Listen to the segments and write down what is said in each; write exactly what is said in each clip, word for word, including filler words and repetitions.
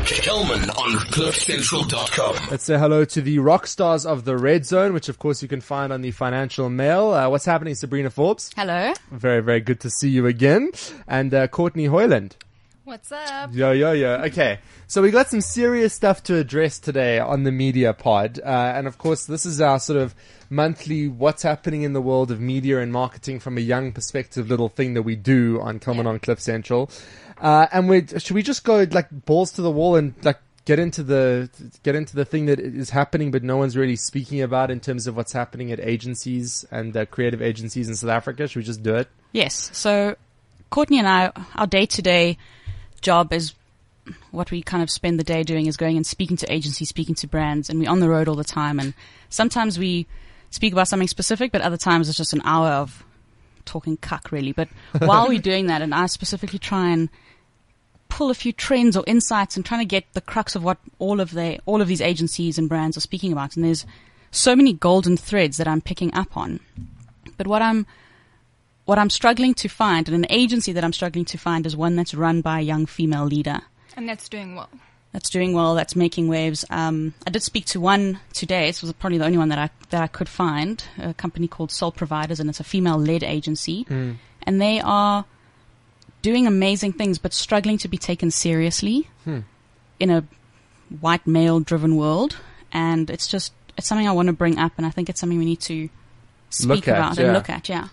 Kelman on cliff central dot com. Let's say hello to the rock stars of the Red Zone, which of course you can find on the Financial Mail. Uh, what's happening, Sabrina Forbes? Hello. Very, very good to see you again. And uh, Courtney Hoyland. What's up? Yo, yo, yo. Okay. So we got some serious stuff to address today on the Media Pod. Uh, and of course, this is our sort of monthly what's happening in the world of media and marketing from a young perspective little thing that we do on Kelman Yeah. on Cliff Central. Uh, and we should we just go like balls to the wall and like get into the get into the thing that is happening, but no one's really speaking about in terms of what's happening at agencies and uh, creative agencies in South Africa? Should we just do it? Yes. So Courtney and I, our day-to-day job is what we kind of spend the day doing is going and speaking to agencies, speaking to brands, and we're on the road all the time. And sometimes we speak about something specific, but other times it's just an hour of talking cuck, really. But while we're doing that, and I specifically try and pull a few trends or insights and trying to get the crux of what all of the all of these agencies and brands are speaking about. And there's so many golden threads that I'm picking up on. But what I'm what I'm struggling to find, and an agency that I'm struggling to find, is one that's run by a young female leader. And that's doing well. That's doing well. That's making waves. Um, I did speak to one today. This was probably the only one that I that I could find. A company called Soul Providers, and it's a female-led agency, Mm. and they are doing amazing things, but struggling to be taken seriously Hmm. in a white male-driven world. And it's just it's something I want to bring up, and I think it's something we need to speak Look at, about yeah. and look at. Yeah.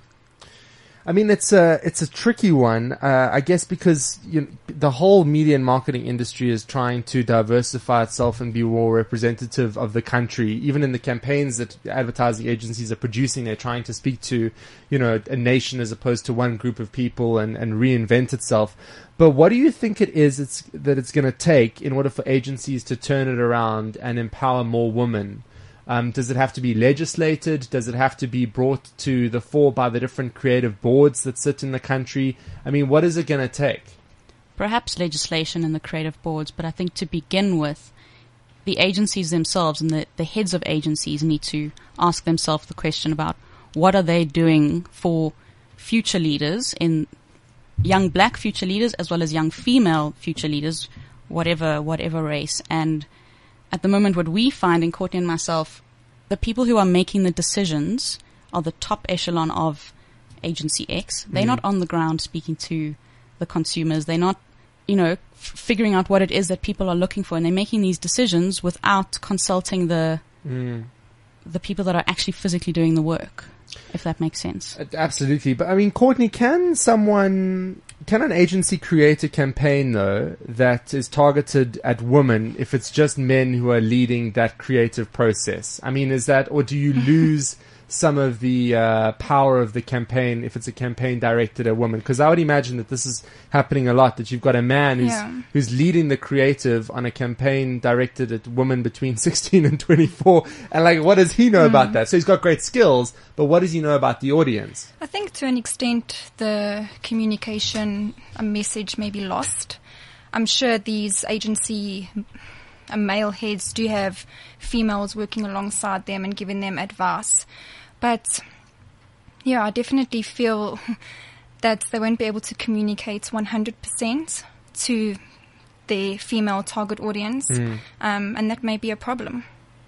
I mean, it's a it's a tricky one, uh, I guess, because you know, the whole media and marketing industry is trying to diversify itself and be more representative of the country. Even in the campaigns that advertising agencies are producing, they're trying to speak to, you know, a nation as opposed to one group of people and, and reinvent itself. But what do you think it is it's, that it's going to take in order for agencies to turn it around and empower more women? Um, does it have to be legislated? Does it have to be brought to the fore by the different creative boards that sit in the country? I mean, what is it going to take? Perhaps legislation and the creative boards, but I think to begin with, the agencies themselves and the, the heads of agencies need to ask themselves the question about what are they doing for future leaders, in young black future leaders as well as young female future leaders, whatever whatever race. And at the moment, what we find in Courtney and myself, the people who are making the decisions are the top echelon of Agency X. They're Mm. not on the ground speaking to the consumers. They're not, you know, f- figuring out what it is that people are looking for. And they're making these decisions without consulting the Mm. the people that are actually physically doing the work, if that makes sense. Uh, Absolutely. But I mean, Courtney, can someone, can an agency create a campaign though that is targeted at women if it's just men who are leading that creative process? I mean, is that, or do you lose some of the uh, power of the campaign if it's a campaign directed at women? Because I would imagine that this is happening a lot, that you've got a man who's Yeah. who's leading the creative on a campaign directed at women between sixteen and twenty-four. And like, what does he know about that? So he's got great skills, but what does he know about the audience? I think to an extent the communication a message may be lost. I'm sure these agency uh, male heads do have females working alongside them and giving them advice. But yeah, I definitely feel that they won't be able to communicate one hundred percent to their female target audience, um, and that may be a problem.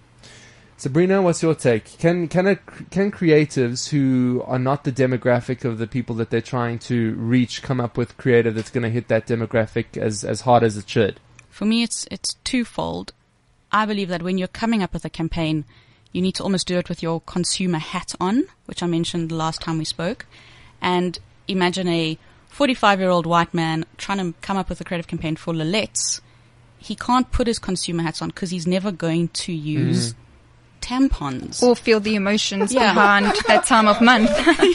Sabrina, what's your take? Can can a, can creatives who are not the demographic of the people that they're trying to reach come up with creative that's going to hit that demographic as as hard as it should? For me, it's it's twofold. I believe that when you're coming up with a campaign, you need to almost do it with your consumer hat on, which I mentioned the last time we spoke. And imagine a forty-five-year-old white man trying to come up with a creative campaign for Lillette's. He can't put his consumer hats on because he's never going to use tampons. Or feel the emotions Yeah. behind that time of month.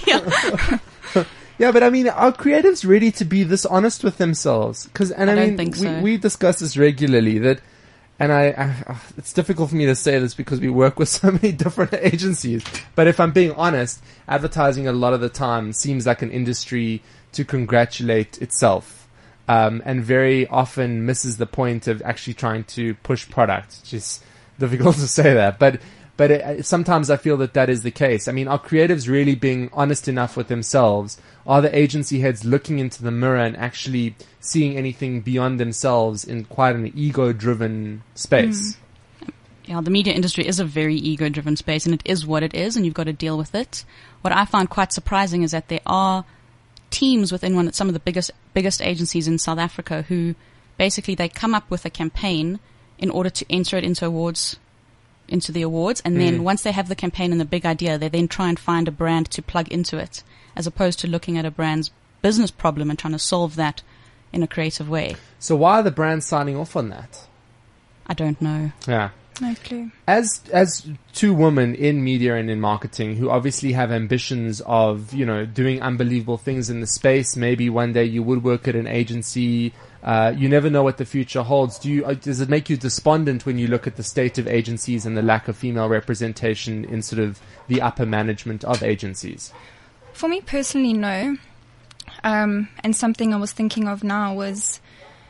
Yeah, but I mean, are creatives ready to be this honest with themselves? Because, and I, I don't mean, think we, so. we discuss this regularly. That, and I, I, it's difficult for me to say this because we work with so many different agencies. But if I'm being honest, advertising a lot of the time seems like an industry to congratulate itself, um, and very often misses the point of actually trying to push product. It's just difficult to say that, but. But it, sometimes I feel that that is the case. I mean, are creatives really being honest enough with themselves? Are the agency heads looking into the mirror and actually seeing anything beyond themselves in quite an ego-driven space? Mm. Yeah, the media industry is a very ego-driven space, and it is what it is, and you've got to deal with it. What I find quite surprising is that there are teams within one some of the biggest biggest agencies in South Africa who basically they come up with a campaign in order to enter it into awards. into the awards, and then Mm. once they have the campaign and the big idea, they then try and find a brand to plug into it, as opposed to looking at a brand's business problem and trying to solve that in a creative way. So why are the brands signing off on that? I don't know. Yeah. No clue. As as two women in media and in marketing who obviously have ambitions of, you know, doing unbelievable things in the space, maybe one day you would work at an agency. Uh, you never know what the future holds. Do you? Uh, does it make you despondent when you look at the state of agencies and the lack of female representation in sort of the upper management of agencies? For me personally, no. Um, and something I was thinking of now was,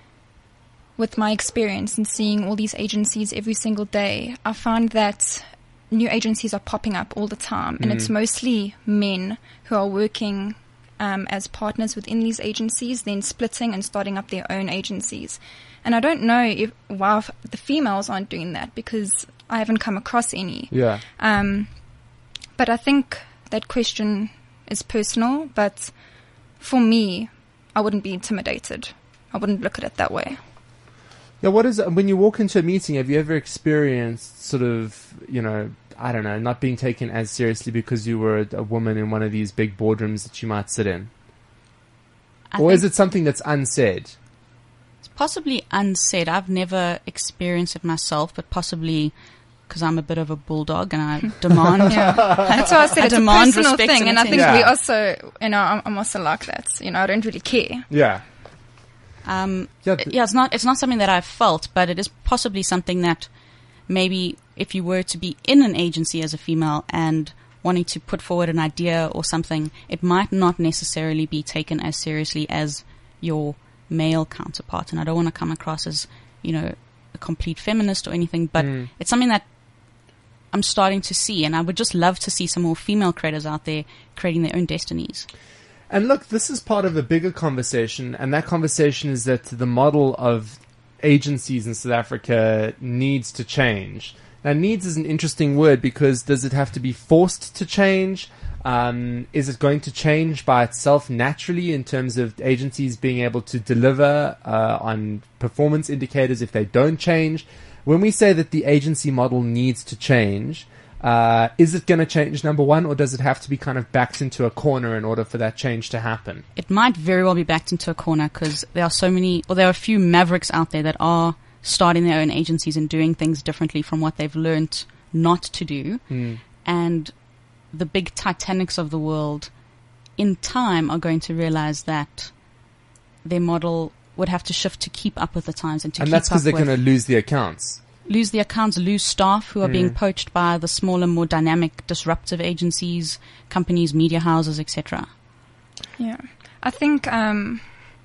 with my experience and seeing all these agencies every single day, I find that new agencies are popping up all the time, and Mm. it's mostly men who are working Um, as partners within these agencies, then splitting and starting up their own agencies. And I don't know if why f- the females aren't doing that, because I haven't come across any. Yeah. Um, but I think that question is personal, but for me, I wouldn't be intimidated. I wouldn't look at it that way. Yeah. What is it, when you walk into a meeting? Have you ever experienced sort of, you know, I don't know, not being taken as seriously because you were a, a woman in one of these big boardrooms that you might sit in? I Or think is it something that's unsaid? it's possibly unsaid. I've never experienced it myself, but possibly because I'm a bit of a bulldog and I demand. Yeah. That's why I said I it's a demand personal respect thing, and and I think attention. we Yeah. also, you know, I'm, I'm also like that. You know, I don't really care. Yeah. Um, Yeah, it- th- yeah, it's not it's not something that I've felt, but it is possibly something that maybe if you were to be in an agency as a female and wanting to put forward an idea or something, it might not necessarily be taken as seriously as your male counterpart. And I don't want to come across as, you know, a complete feminist or anything, but Mm. it's something that I'm starting to see, and I would just love to see some more female creators out there creating their own destinies. And look, this is part of a bigger conversation, and that conversation is that the model of agencies in South Africa needs to change. Now, needs is an interesting word because does it have to be forced to change? Um, is it going to change by itself naturally in terms of agencies being able to deliver uh, on performance indicators if they don't change? When we say that the agency model needs to change, uh, is it going to change, number one, or does it have to be kind of backed into a corner in order for that change to happen? It might very well be backed into a corner because there are so many, or there are a few mavericks out there that are starting their own agencies and doing things differently from what they've learnt not to do. Mm. And the big Titanics of the world in time are going to realize that their model would have to shift to keep up with the times and to And keep that's up because they're with, going to lose the accounts. lose the accounts, lose staff who are being Mm. poached by the smaller, more dynamic, disruptive agencies, companies, media houses, et cetera. Yeah. I think um,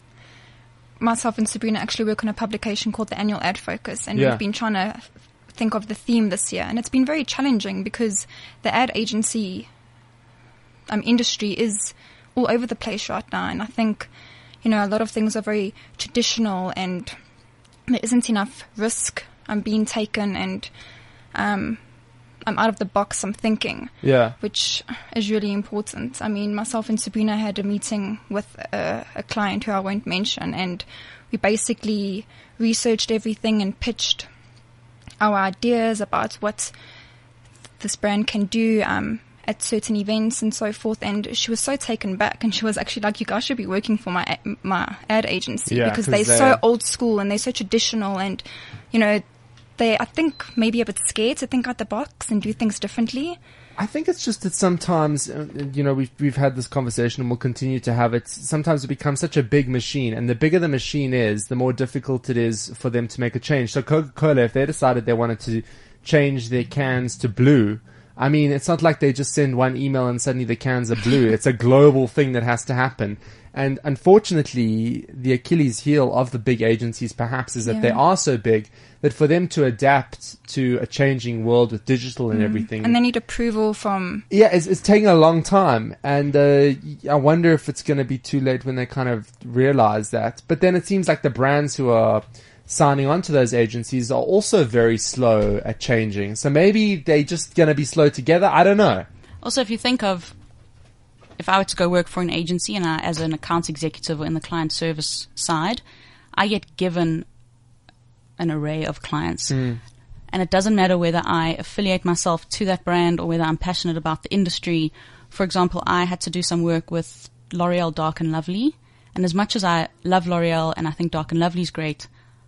myself and Sabrina actually work on a publication called the Annual Ad Focus, and Yeah. we've been trying to think of the theme this year, and it's been very challenging because the ad agency um, industry is all over the place right now, and I think, you know, a lot of things are very traditional and there isn't enough risk um, being taken, and um, I'm out of the box, I'm thinking, Yeah. which is really important. I mean, myself and Sabrina had a meeting with a, a client who I won't mention, and we basically researched everything and pitched our ideas about what this brand can do um, at certain events and so forth. And she was so taken back, and she was actually like, "You guys should be working for my my ad agency Yeah, because 'cause they're they're- so old school and they're so traditional, and you know." They, I think, maybe a bit scared to think out the box and do things differently. I think it's just that sometimes, uh, you know, we've we've had this conversation and we'll continue to have it. Sometimes it becomes such a big machine, and the bigger the machine is, the more difficult it is for them to make a change. So Coca-Cola, if they decided they wanted to change their cans to blue, I mean, it's not like they just send one email and suddenly the cans are blue. It's a global thing that has to happen. And unfortunately, the Achilles heel of the big agencies perhaps is that Yeah. they are so big that for them to adapt to a changing world with digital and everything. And they need approval from. Yeah, it's, it's taking a long time. And uh, I wonder if it's going to be too late when they kind of realize that. But then it seems like the brands who are signing on to those agencies are also very slow at changing. So maybe they're just going to be slow together. I don't know. Also, if you think of, if I were to go work for an agency and I, as an accounts executive or in the client service side, I get given an array of clients. Mm. And it doesn't matter whether I affiliate myself to that brand or whether I'm passionate about the industry. For example, I had to do some work with L'Oreal Dark and Lovely. And as much as I love L'Oreal and I think Dark and Lovely is great,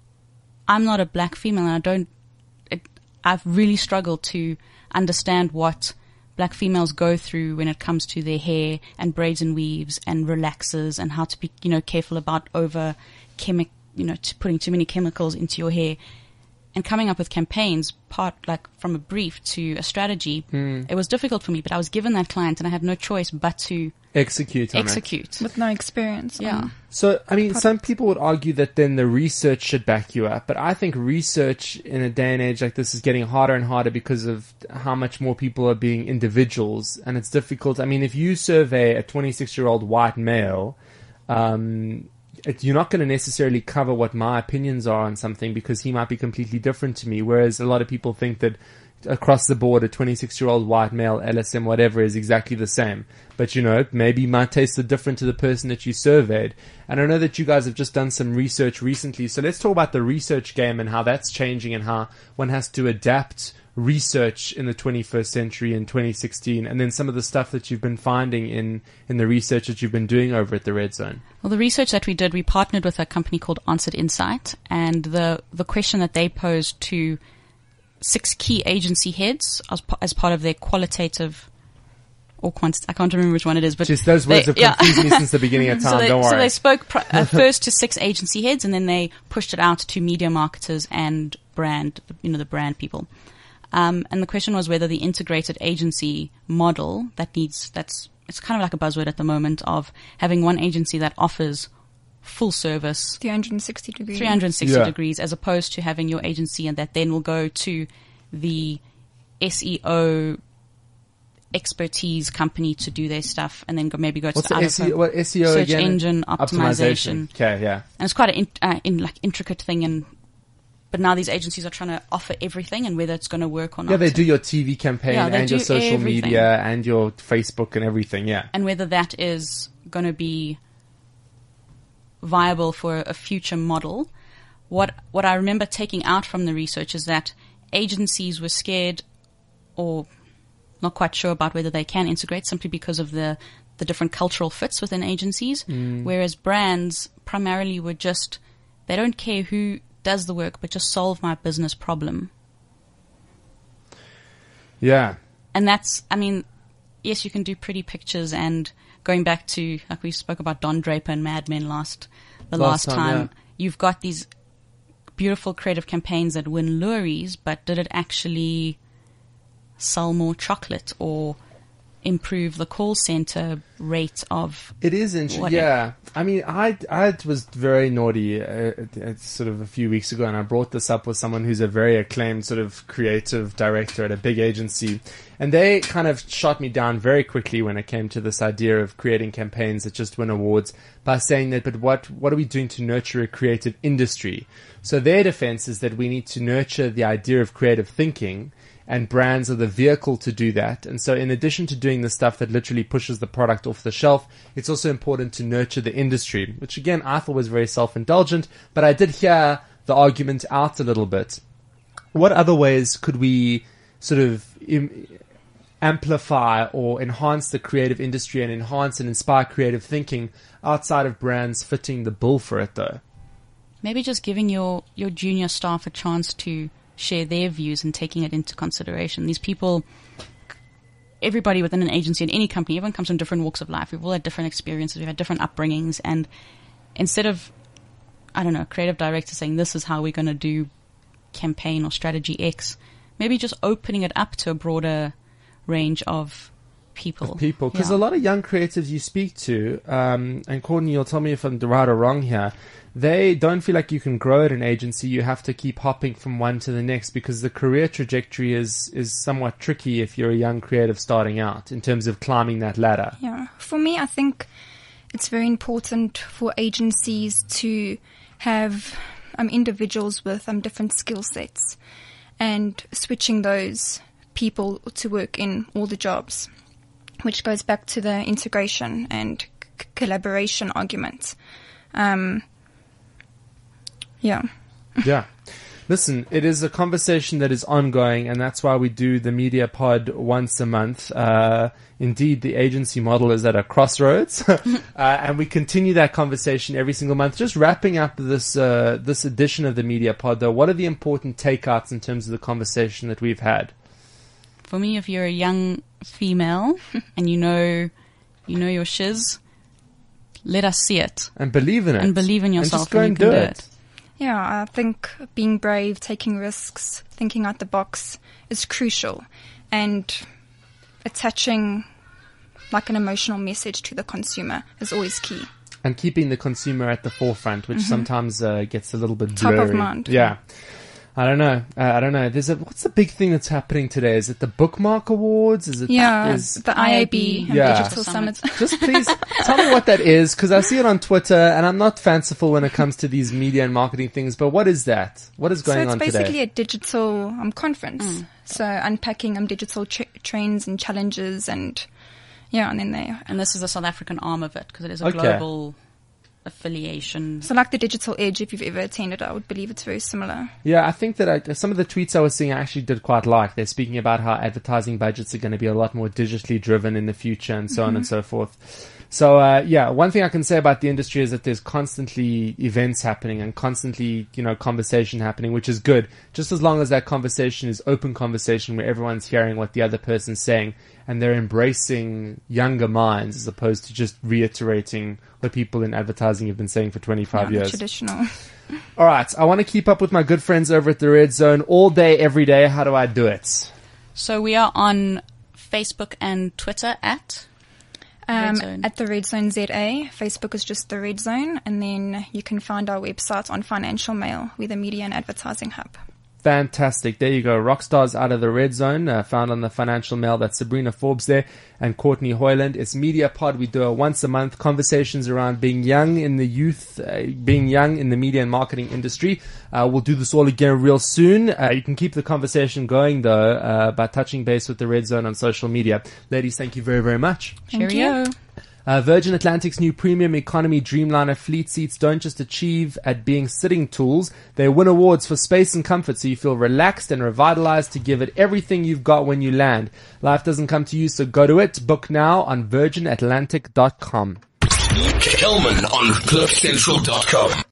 I'm not a black female and I don't, it, I've really struggled to understand what black females go through when it comes to their hair and braids and weaves and relaxers and how to be, you know, careful about over chemic, you know, to putting too many chemicals into your hair and coming up with campaigns, part like from a brief to a strategy. Mm. It was difficult for me, but I was given that client and I had no choice but to Execute on it. execute. With no experience. Yeah. on- So, I mean, product. some people would argue that then the research should back you up. But I think research in a day and age like this is getting harder and harder because of how much more people are being individuals. And it's difficult. I mean, if you survey a twenty-six-year-old white male, um, it, you're not going to necessarily cover what my opinions are on something because he might be completely different to me. Whereas a lot of people think that across the board, a twenty-six-year-old white male, L S M, whatever, is exactly the same. But, you know, maybe my tastes are different to the person that you surveyed. And I know that you guys have just done some research recently. So let's talk about the research game and how that's changing and how one has to adapt research in the twenty-first century in twenty sixteen. And then some of the stuff that you've been finding in, in the research that you've been doing over at the Red Zone. Well, the research that we did, we partnered with a company called Answered Insight, and the, the question that they posed to six key agency heads as, p- as part of their qualitative or quantitative, I can't remember which one it is, but Just those words they- have yeah. confused me since the beginning of time, so they, don't worry. So they spoke pr- uh, first to six agency heads, and then they pushed it out to media marketers and brand, you know, the brand people. Um, and the question was whether the integrated agency model that needs, that's, it's kind of like a buzzword at the moment of having one agency that offers full service, three hundred sixty degrees. three hundred sixty Yeah. degrees, as opposed to having your agency and that then will go to the S E O expertise company to do their stuff and then go, maybe go What's to the the S E O, what S E O search again? engine optimization. Okay, yeah. And it's quite an in, uh, in, like intricate thing. And but now these agencies are trying to offer everything and whether it's going to work or not. Yeah, they do your T V campaign Yeah, they and your do social everything. media and your Facebook and everything, yeah. And whether that is going to be viable for a future model. What what I remember taking out from the research is that agencies were scared or not quite sure about whether they can integrate simply because of the, the different cultural fits within agencies, Mm. whereas brands primarily were just, they don't care who does the work, but just solve my business problem. Yeah. And that's, I mean, yes, you can do pretty pictures and going back to, like we spoke about Don Draper and Mad Men last, the Last last, time, time, yeah. you've got these beautiful creative campaigns that win lorries, but did it actually sell more chocolate or improve the call center rate of It is interesting. What- Yeah, I mean, I I was very naughty uh, uh, sort of a few weeks ago, and I brought this up with someone who's a very acclaimed sort of creative director at a big agency, and they kind of shot me down very quickly when it came to this idea of creating campaigns that just win awards by saying that, but what what are we doing to nurture a creative industry? So their defense is that we need to nurture the idea of creative thinking. And brands are the vehicle to do that. And so in addition to doing the stuff that literally pushes the product off the shelf, it's also important to nurture the industry, which again, I thought was very self-indulgent, but I did hear the argument out a little bit. What other ways could we sort of im- amplify or enhance the creative industry and enhance and inspire creative thinking outside of brands fitting the bill for it though? maybe just giving your, your junior staff a chance to share their views and taking it into consideration. These people, everybody within an agency and any company, everyone comes from different walks of life. We've all had different experiences. We've had different upbringings. And instead of, I don't know, a creative director saying this is how we're going to do campaign or strategy X, maybe just opening it up to a broader range of people. People, because Yeah. a lot of young creatives you speak to, um, and Courtney, you'll tell me if I'm right or wrong here, they don't feel like you can grow at an agency. You have to keep hopping from one to the next because the career trajectory is, is somewhat tricky if you're a young creative starting out in terms of climbing that ladder. Yeah. For me, I think it's very important for agencies to have um, individuals with um, different skill sets and switching those people to work in all the jobs, which goes back to the integration and c- collaboration argument. Um, yeah. Yeah. Listen, it is a conversation that is ongoing, and that's why we do the Media Pod once a month. Uh, indeed, the agency model is at a crossroads, uh, and we continue that conversation every single month. Just wrapping up this uh, this edition of the Media Pod, though, what are the important takeouts in terms of the conversation that we've had? For me, if you're a young female and you know you know your shiz, let us see it. And believe in it. And believe in And yourself just go and and you do can do it. it. Yeah, I think being brave, taking risks, thinking out the box is crucial, and attaching like an emotional message to the consumer is always key. And keeping the consumer at the forefront, which sometimes uh, gets a little bit Top blurry. of mind. Yeah. I don't know. Uh, I don't know. There's a what's the big thing that's happening today? Is it the Bookmark Awards? Is it Yeah, is, the I A B and Yeah. Digital Summit. just please tell me what that is, because I see it on Twitter, and I'm not fanciful when it comes to these media and marketing things. But what is that? What is So going it's on basically today? a digital um, conference. So unpacking um, digital tr- trends and challenges, and yeah, and then they. And this is the South African arm of it because it is a Okay. global affiliation. So like the Digital Edge, if you've ever attended, I would believe it's very similar. Yeah, I think that I, some of the tweets I was seeing I actually did quite like. They're speaking about how advertising budgets are going to be a lot more digitally driven in the future and so Mm-hmm. on and so forth. So, uh, yeah, one thing I can say about the industry is that there's constantly events happening and constantly, you know, conversation happening, which is good. Just as long as that conversation is open conversation where everyone's hearing what the other person's saying and they're embracing younger minds as opposed to just reiterating what people in advertising have been saying for twenty-five Yeah, the years. traditional. All right, I want to keep up with my good friends over at the Red Zone all day, every day. How do I do it? So we are on Facebook and Twitter at Um, Red Zone. at the Red Zone Z A. Facebook is just the Red Zone, and then you can find our website on Financial Mail. We're the media and advertising hub. Fantastic. There you go. Rockstars out of the Red Zone, uh, found on the Financial Mail. That's Sabrina Forbes there and Courtney Hoyland. It's Media Pod. We do it once a month. Conversations around being young in the youth, uh, being young in the media and marketing industry. Uh, we'll do this all again real soon. Uh, you can keep the conversation going, though, uh, by touching base with the Red Zone on social media. Ladies, thank you very, very much. Thank Cheerio. you. Uh, Virgin Atlantic's new premium economy Dreamliner fleet seats don't just achieve at being sitting tools, they win awards for space and comfort so you feel relaxed and revitalized to give it everything you've got when you land. Life doesn't come to you, so go to it. Book now on virgin atlantic dot com. Kelman on cliff central dot com.